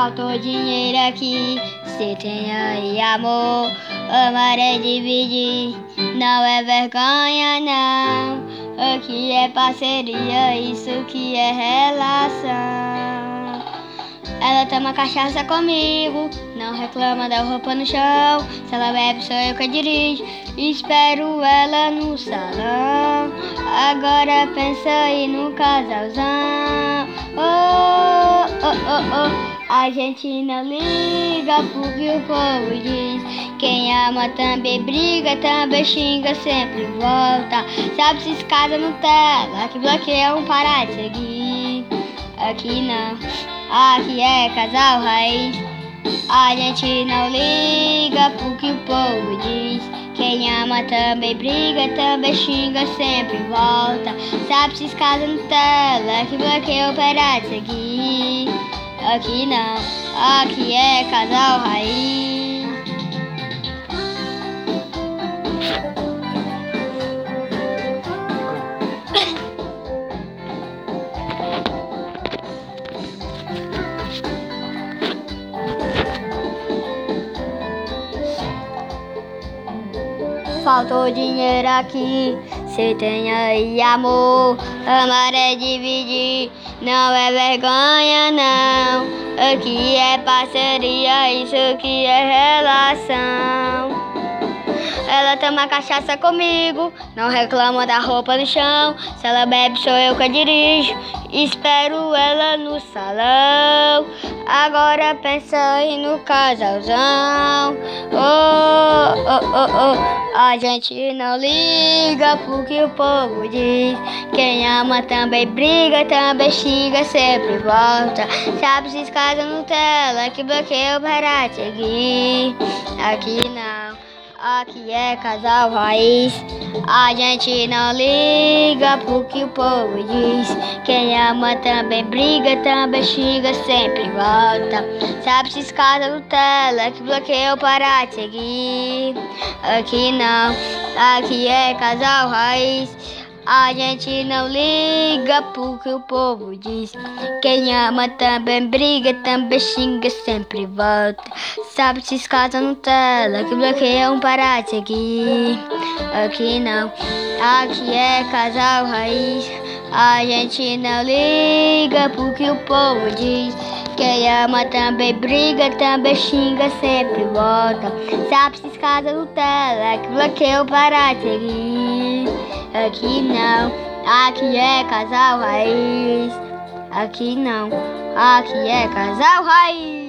Faltou dinheiro aqui, se tem aí amor, amar é dividir, não é vergonha não. Aqui é parceria, isso que é relação. Ela toma cachaça comigo, não reclama da roupa no chão. Se ela bebe sou eu que dirijo, espero ela no salão. Agora pensa aí no casalzão. Oh, oh, oh, oh. A gente não liga porque o povo diz. Quem ama também briga, também xinga, sempre volta. Sabe se escada Nutella, que bloqueiam parar de seguir. Aqui não, aqui é casal raiz. A gente não liga porque o povo diz. Quem ama também briga, também xinga, sempre volta. Sabe se escada Nutella, que bloqueiam parar de seguir. Aqui não, aqui é casal raiz. Faltou dinheiro aqui, cê tem aí amor, amar é dividir, não é vergonha não. Aqui é parceria, isso que é relação. Ela toma cachaça comigo, não reclama da roupa no chão. Se ela bebe sou eu que dirijo, espero ela no salão. Agora pensa aí no casalzão. Oh, oh, oh, oh. A gente não liga porque o povo diz. Quem ama também briga, também xinga, sempre volta. Sabe se escada Nutella, que bloqueia para seguir. Aqui não, aqui é casal raiz. A gente não liga porque o povo diz. Quem ama também briga, também xinga, sempre volta. Sabe se escada Nutella, que bloqueia para seguir. Aqui não, aqui é casal raiz. A gente não liga porque o povo diz. Quem ama também briga, também xinga, sempre volta. Sabe se escada Nutella, que bloqueiam para seguir. Aqui não, aqui é casal raiz. A gente não liga porque o povo diz. Quem ama também briga, também xinga, sempre volta. Sabe se escada Nutella, que bloqueiam para seguir. Aqui não, aqui é casal raiz. Aqui não, aqui é casal raiz.